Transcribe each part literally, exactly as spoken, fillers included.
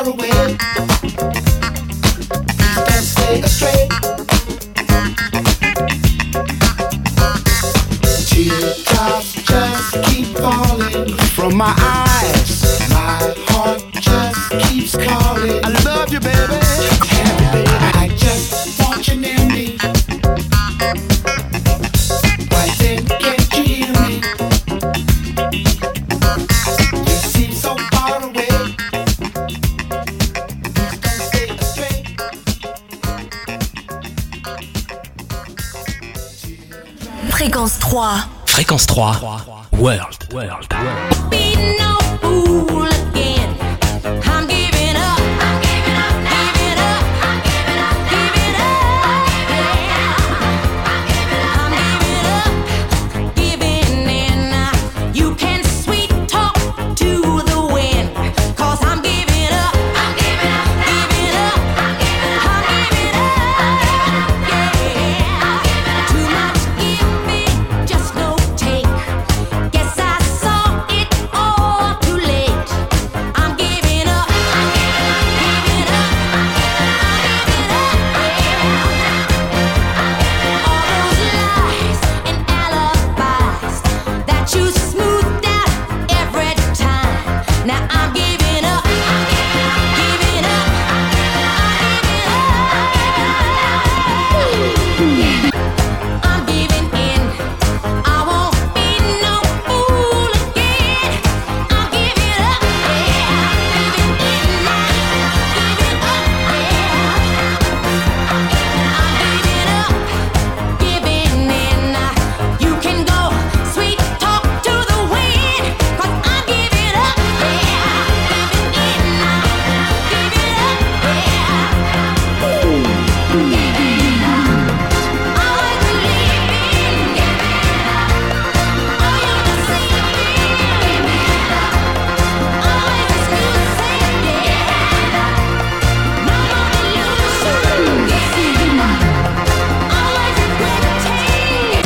away. Don't stay astray. Teardrops just keep falling from my eyes. My heart just keeps calling. I love you, baby. I just want you near me. Why then can't you hear me? You seem so far away. Don't stay astray. Fréquence trois. Fréquence trois. World. World. World. Be no fool again. I'm giving up. I'm giving up now. Giving up. I'm giving up. Giving up. Yeah. I'm giving up. Giving in. You can sweet talk to the wind. 'Cause I'm giving up. I'm giving up. Giving up. I'm giving up. Yeah. Too much giving, just no take. Guess I saw it all too late. I'm giving up. I'm giving up. Giving up. All those lies and alibis that you smoothed out every time. Now I'm giving up. I'm giving up. I'm giving in. I won't be no fool again. I'm giving up. Yeah. Giving in now. Giving up. Yeah. I'm giving up. Giving in. You can go sweet talk to the wind. 'Cause I'm giving up. Yeah. Giving in now. Giving up. Yeah. Always believing. All you're deceiving. Always excusing. Yeah. No more delusion. Always regretting.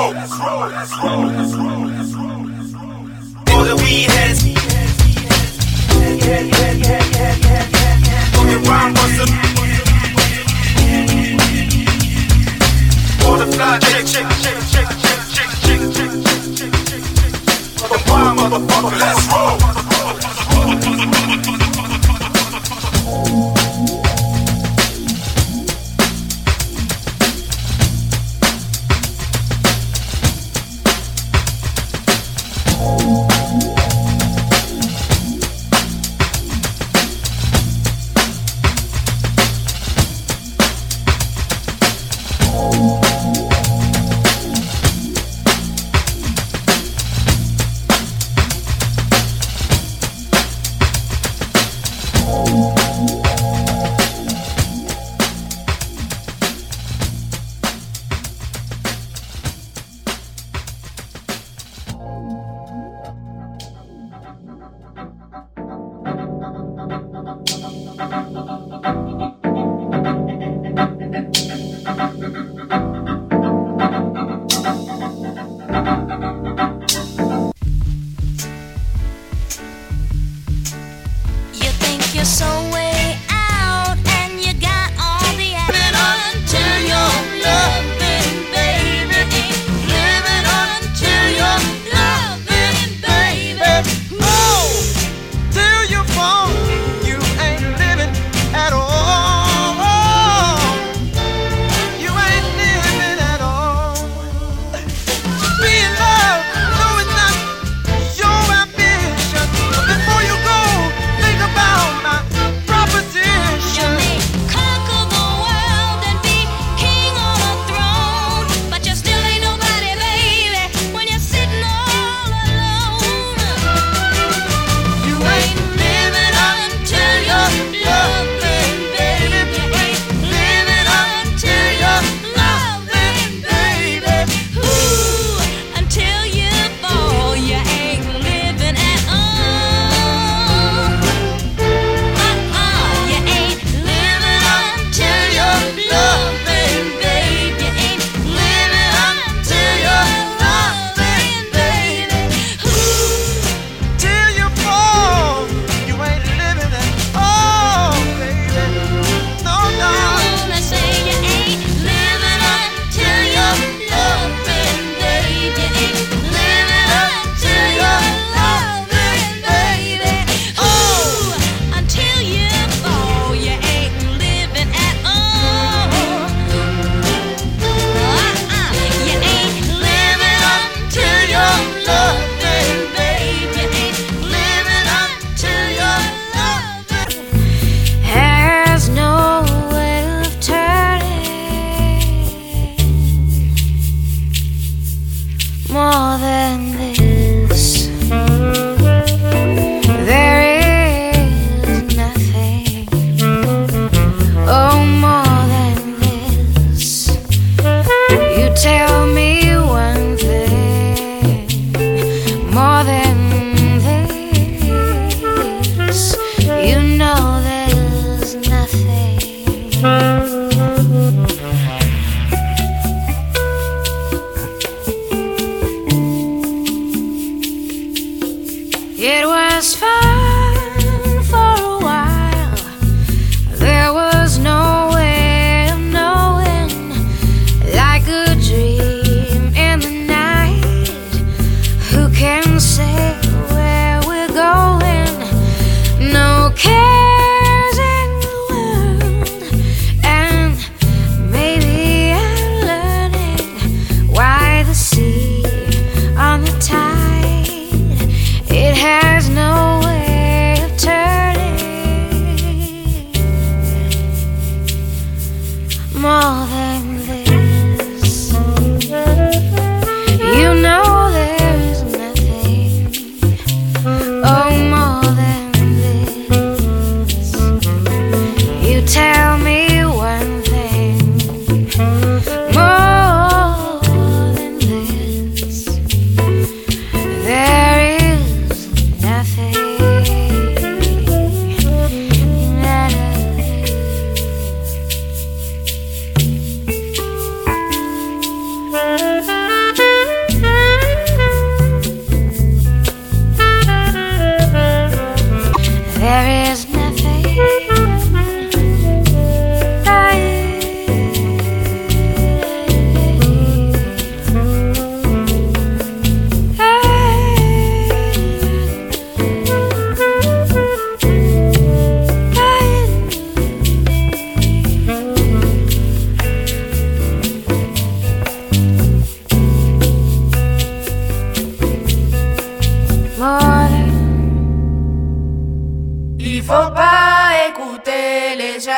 roll. Let's roll. Let's roll. Let's roll. Let's roll. All the weed heads. Fucking rhyme buster. All the fly chick, chick, chick, chick, chick, chick, chick, chick, chick, chick, chick. Fucking rhyme, motherfucker. Let's roll.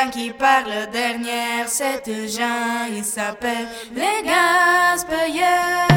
gens qui parlent derrière cette gens, ils s'appellent les gaspilleurs.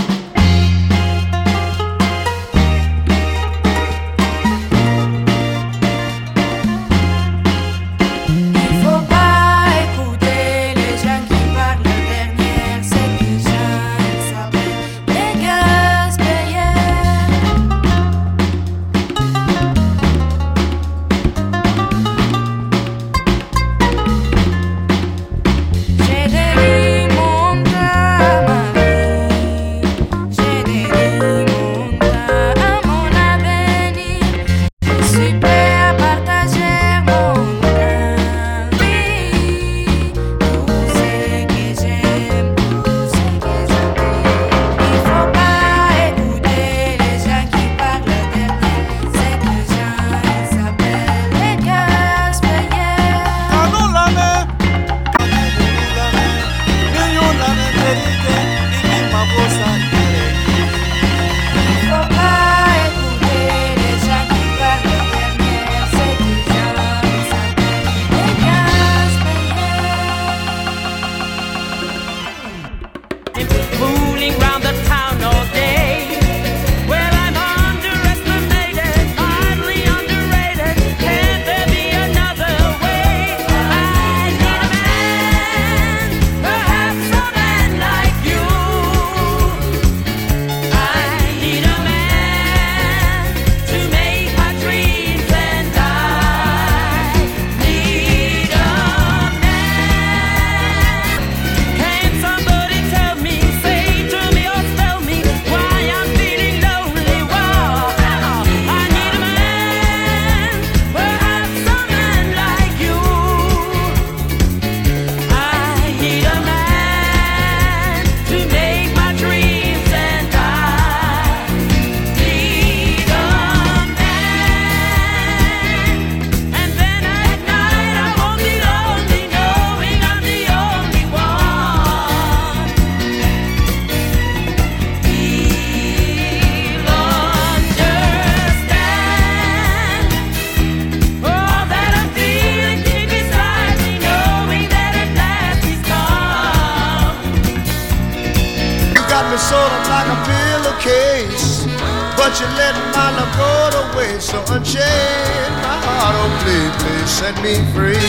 But you let my love go to waste. So unchain my heart, oh please, please set me free.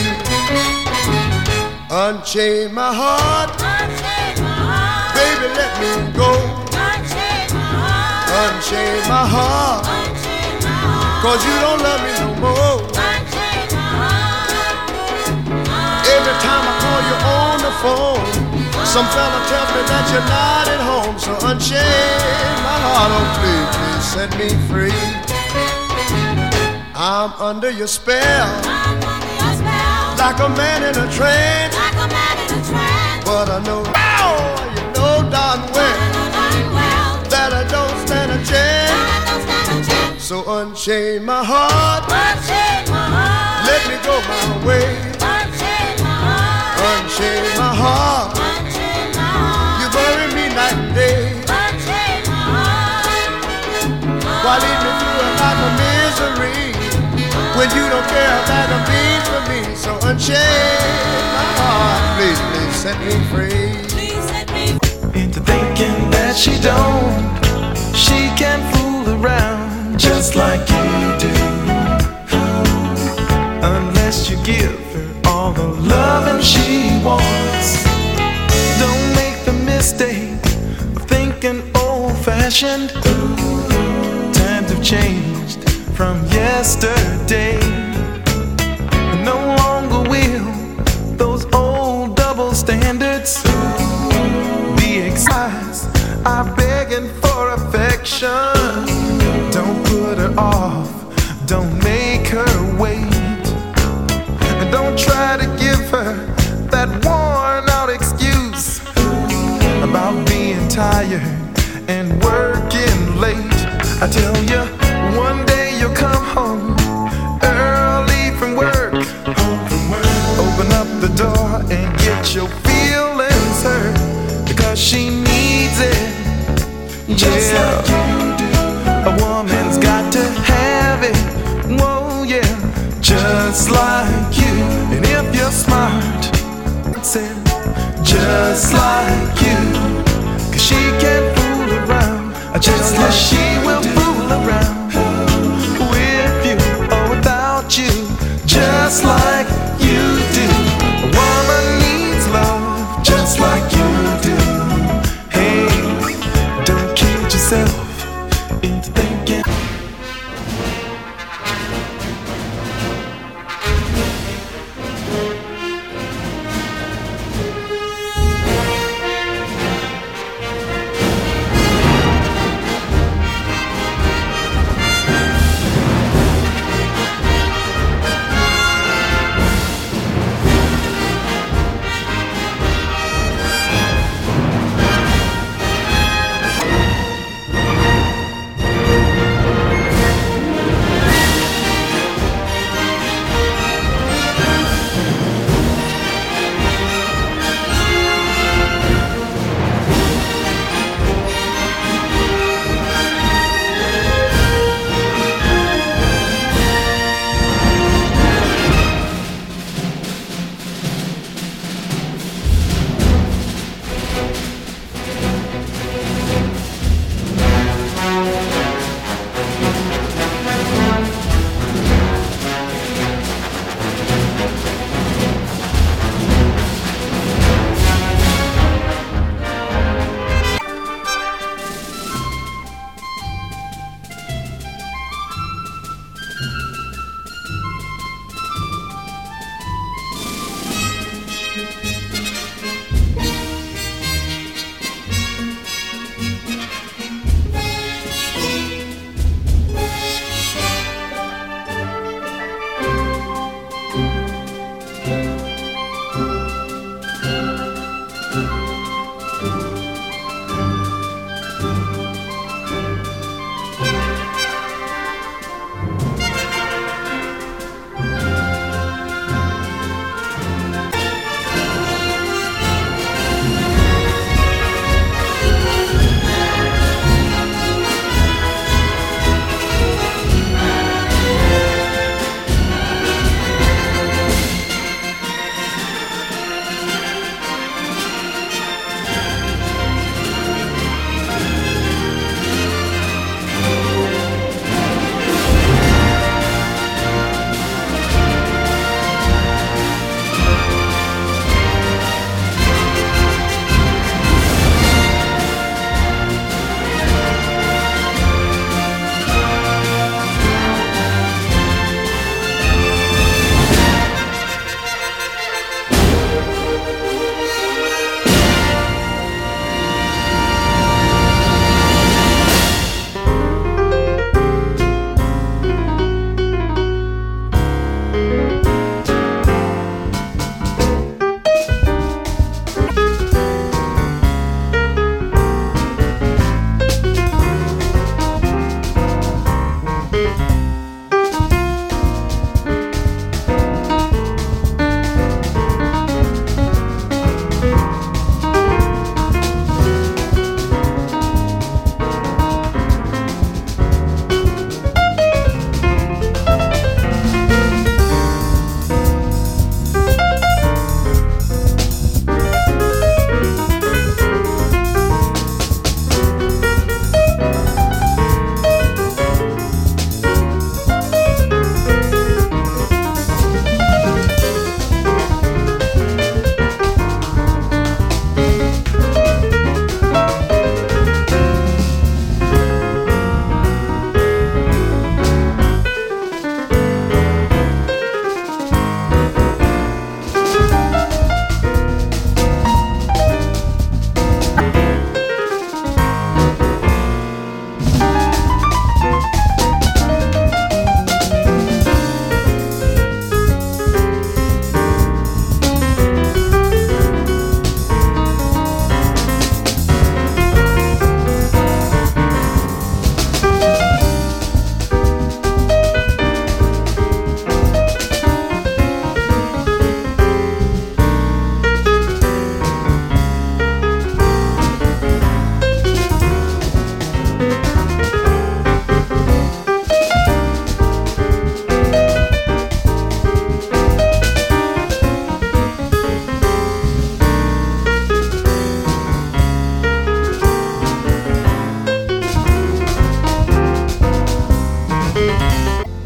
Unchain my heart, unchain my heart. Baby, let me go. Unchain my heart, unchain my heart. Unchain my heart. Cause you don't love me no more. Unchain my heart. Every time I call you on the phone, some fella tells me that you're not at home. So unchain my heart, oh please, please set me free. I'm under your spell, I'm under your spell. Like a man in a trance, like a man in a trance. But I know, oh, you know darn well, know darn well that I don't stand a chance. I don't stand a chance. So unchain my heart, unchain my heart. Let me go my way. Unchain my heart, unchain my heart. Unchain my heart. You bury me night and day. Unchain my heart. Why lead me through a life of misery when you don't care about a beat for me? So unchain my heart, please, please set me free. Please set me free. Into thinking that she don't, she can fool around just like you do. Unless you give her all the loving she wants. Don't make the mistake of thinking old-fashioned. Times have changed from yesterday. No longer will those old double standards be excised. I'm begging for affection. Don't put her off, don't make her wait. And don't try to give her that worn out excuse about being tired and working late. I tell you, one day you'll come home early from work. Open up the door and get your feelings hurt, because she needs it. Just yeah. Like you do. A woman's got to have it. Whoa, yeah. Just like you. And if you real smart. Said, just like you, 'cause she can't fool around, just like she will fool around with you or without you, just like you do. A woman needs love just like you do. Hey, don't kid yourself into thinking.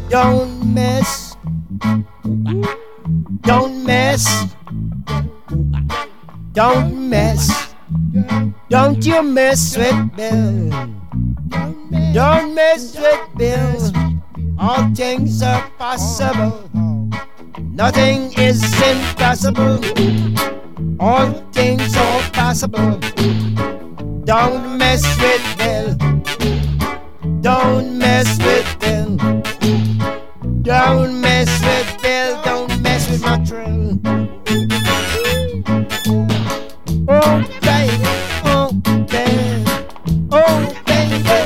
Don't mess, don't mess, don't mess, don't you mess with Bill. Don't mess with Bill. All things are possible. Nothing is impossible. All things are possible. Don't mess with Bill. Don't mess with Bill. Don't mess with Bill. Don't mess with my drill. Oh baby, oh baby, oh baby,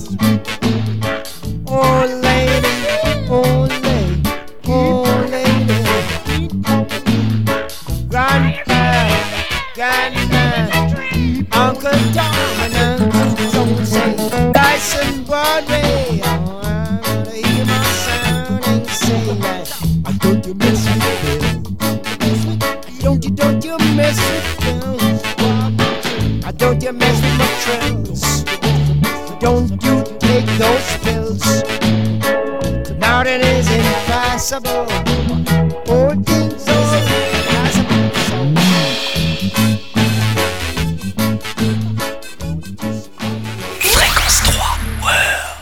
oh lady, oh lady, oh lady. Grandpa, grandma, Uncle Tom and Uncle Josie, Dyson Broadway. Oh, I wanna hear my sound and say that. I don't you mess with Bill. Don't you, don't you mess with Bill. I don't you mess with my trails. Don't you take those pills. Now that is impossible. All things are impossible. Fréquence trois, World.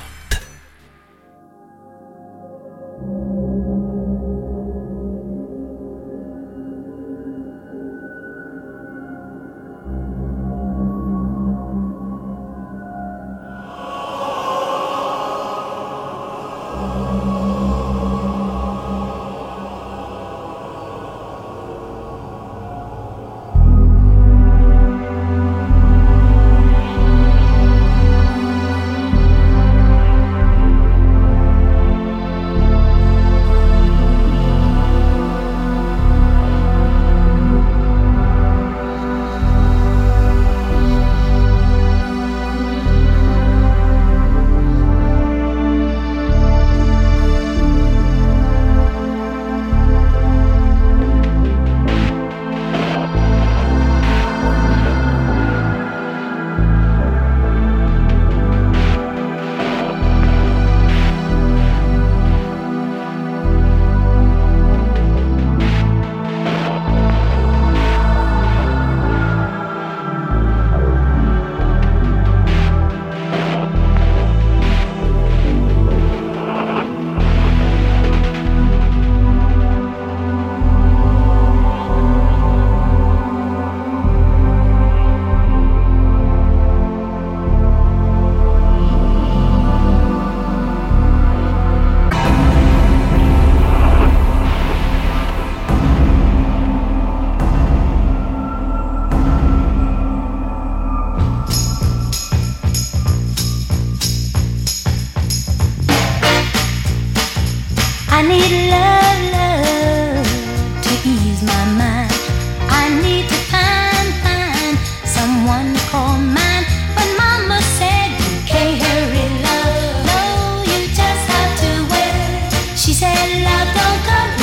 I need love, love to ease my mind. I need to find, find someone to call mine. But Mama said you can't hurry love. No, you just have to wait. She said love don't come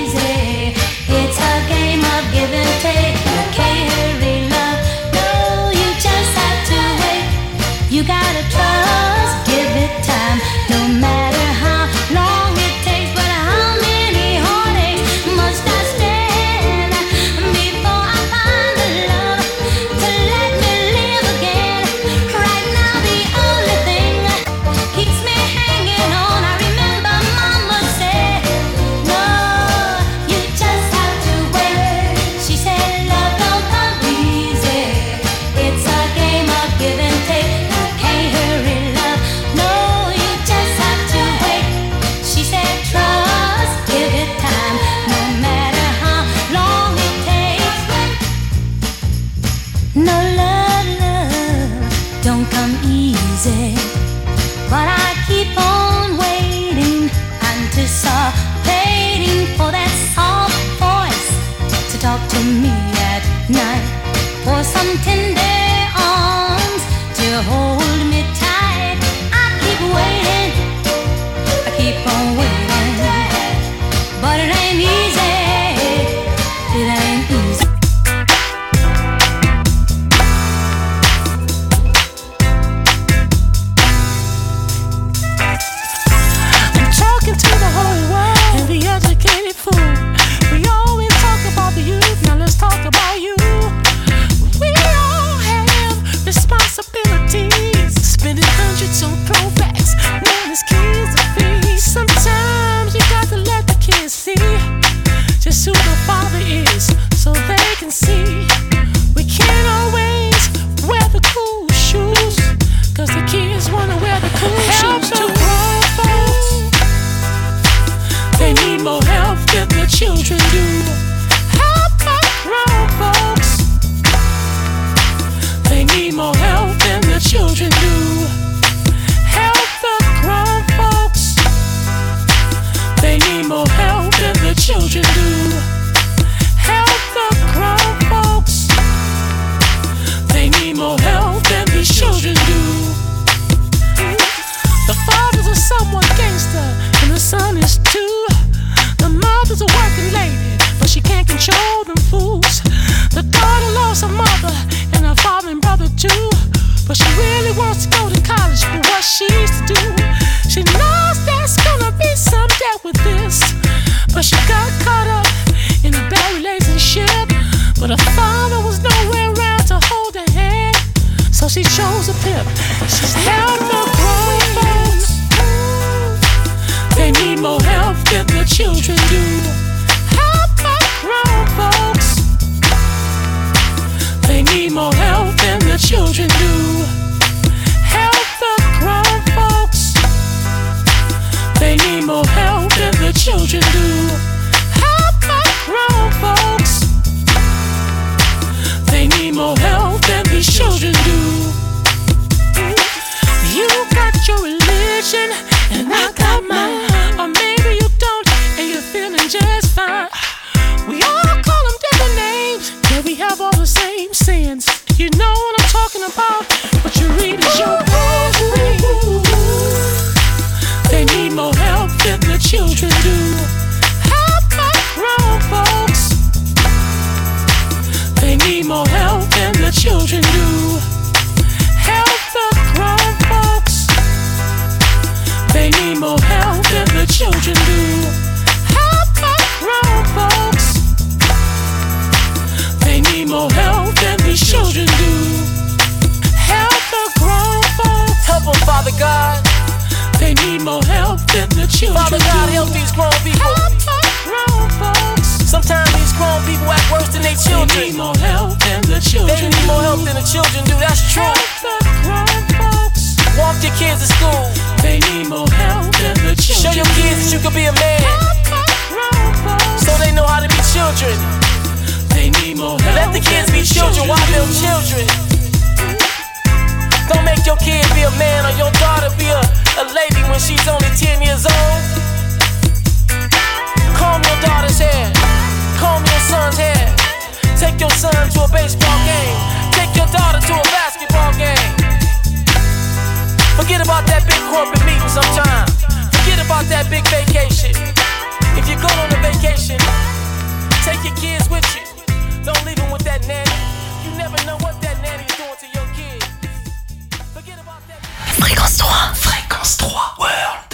easy. It's a game of give and take. You can't hurry love. No, you just have to wait. You gotta trust, give it time. No matter how long it takes, but how many heartaches must I stand before I find the love to let me live again? Right now the only thing keeps me hanging on. I remember Mama said, no, you just have to wait. She said love don't come easy. It's a game of give and take. You can't hurry love. No, you just have to wait. She said trust, give it time. No matter how long it takes. No love, love don't come easy. But I keep on waiting, anticipating for that soft voice to talk to me at night, for some tender arms to hold me tight. I keep waiting, I keep on waiting, but it ain't easy, it ain't easy. I'm talking to the someone to wear the cool shoes to. Grown folks, they need more help than the children do. Help the grown folks, they need more help than the children do. Help the grown folks, they need more help than the children do. Help the grown folks, they need more help than the children do. The father's a somewhat gangster, and the son is too. The mother's a working lady, but she can't control them fools. The daughter loves her mother, and her father and brother too. But she really wants to go to college for what she used to do. She knows there's gonna be some debt with this, but she got caught up in a bad relationship. But her father was nowhere around to hold her hand, so she chose a pimp. She's helped the grown folks, they need more help than the children do. Help the grown folks, they need more help than the children do. Help the grown folks, they need more help than the children do. Help the grown folks, they need more help than the children do. You got your religion and I got mine, or maybe you don't and you're feeling just fine. We all call them different names, yeah, we have all the same sins. You know what I'm talking about, what you read is your poetry. They need more help than the children do. Help the grown folks, they need more help than the children do. Help the grown folks, they need more help than the children do. Help the grown folks, they need more help than the children do. Help the grown folks, help them, Father God. They need more help than the children Father God, do. help these grown people. Help the grown folks, sometimes these grown people act worse than their children. They need more help than the children They need more help than the children do, that's true. Help the grown folks, walk your kids to school. They need more help than the children. Show your kids that you can be a man, so they know how to be children. They need more help. Let the kids be children while they're children. Don't make your kid be a man or your daughter be a, a lady when she's only ten years old. Comb your daughter's hair, comb your son's hair. Take your son to a baseball game, take your daughter to a basketball game. Forget about that big corporate meeting sometime. Forget about that big vacation. If you're going on a vacation, take your kids with you. Don't leave them with that nanny. You never know what that nanny is doing to your kids. Forget about that. Fréquence trois. Fréquence trois World.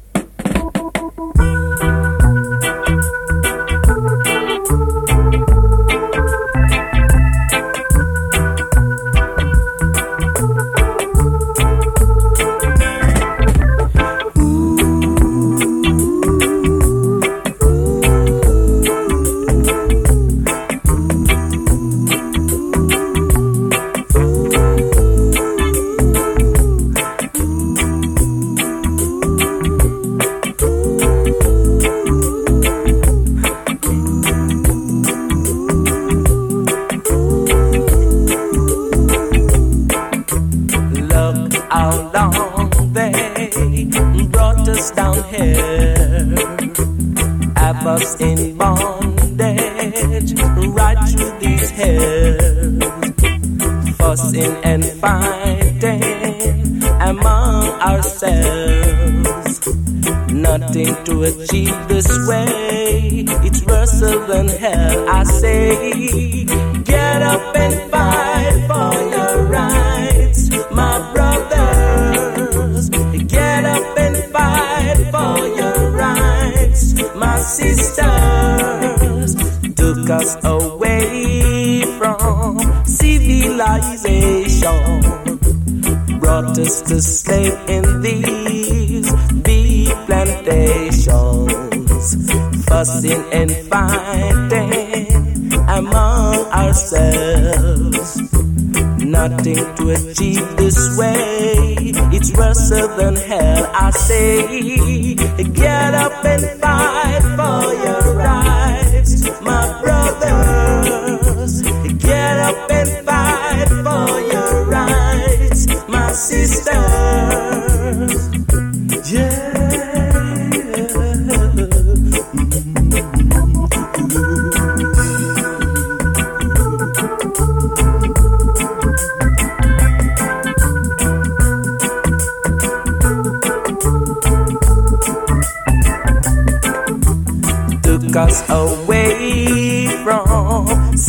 In bondage, right through these hairs, fussing and fighting among ourselves. Nothing to achieve this way, it's worse than hell. I say, get up and fight for your rights, my brothers. Get up and fight for your rights, my sisters. Took us away from civilization, brought us to slave in these bee plantations, fussing and fighting among ourselves. Nothing to achieve this way. It's worse than hell, I say. Get up and fight for your rights, my brothers. Get up and fight for your rights, my sisters. Yeah. Took us away from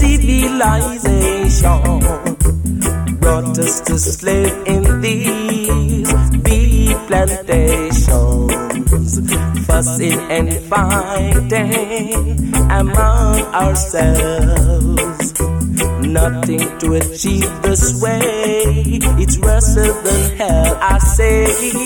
civilization, brought us to slave in these bee plantations, fussing and fighting among ourselves. Nothing to achieve this way. It's worse than hell, I say.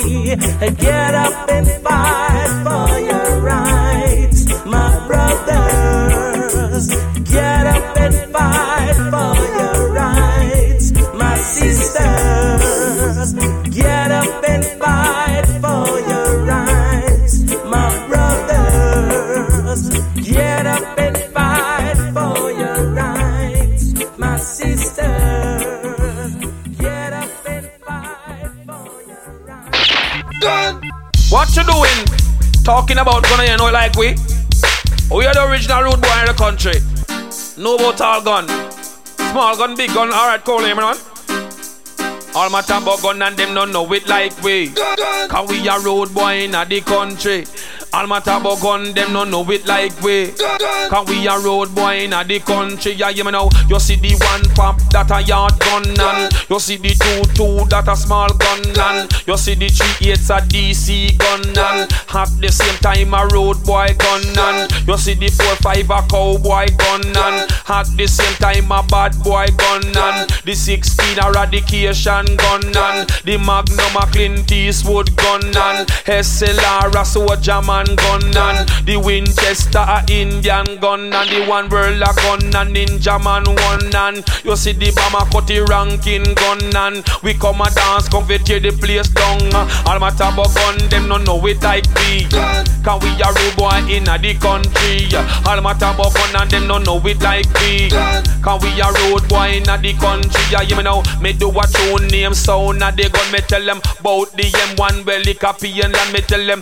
Get up and fight for your rights, my brothers. Get up and fight for your rights, my sisters. Get up and fight for your rights, my brothers. Get up and fight for your rights, my sisters. Get up and fight for your rights. Done. What you doing? Talking about gun, you know, like we? We are the original road boy in the country. Know about all gun. Small gun, big gun, alright, cool, you know. All my about gun and them don't know it like we. Cause we are road boy in the country. All my about gun, them don't know it like we. Cause we are road boy in the country. Yeah, you know, you see the one pop that a yard gun and you see the two two that a small gun and you see the three eights a D C gun and at the same time a road boy gun and you see the four five a cowboy gun and at the same time a bad boy gun and the sixteen a eradication gun and the Magnum a Clint Eastwood gun and S L R a soldier man gun and the Winchester a Indian gun and the one world a gun and ninja man one and you see the bomber cut the ranking gun and we come a dance come fi tear the place down. All my tabo gun them no know it like we. Can we a rude boy in a the country? All my tabo gun and them no know it like we. Can we a road boy in a the country? Yeah, you know me do a tune name sound a the gun. Me tell them about the M one well the copy and land. Me tell them